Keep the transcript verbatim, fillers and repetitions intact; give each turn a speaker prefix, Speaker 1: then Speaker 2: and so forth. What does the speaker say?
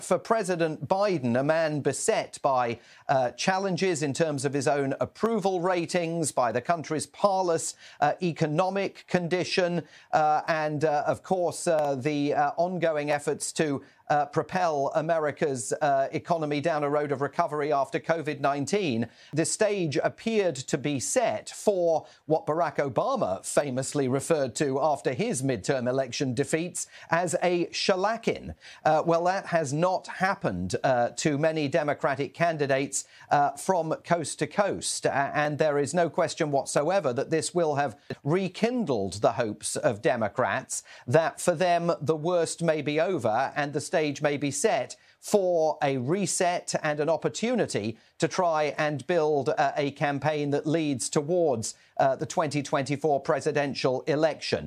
Speaker 1: For President Biden, a man beset by uh, challenges in terms of his own approval ratings, by the country's parlous uh, economic condition, uh, and, uh, of course, uh, the uh, ongoing efforts to uh, propel America's uh, economy down a road of recovery after COVID nineteen, the stage appeared to be set for what Barack Obama famously referred to after his midterm election defeats as a shellacking. Uh, well, that has not happened uh, to many Democratic candidates uh, from coast to coast. Uh, and there is no question whatsoever that this will have rekindled the hopes of Democrats that for them the worst may be over and the stage may be set for a reset and an opportunity to try and build uh, a campaign that leads towards uh, the twenty twenty-four presidential election.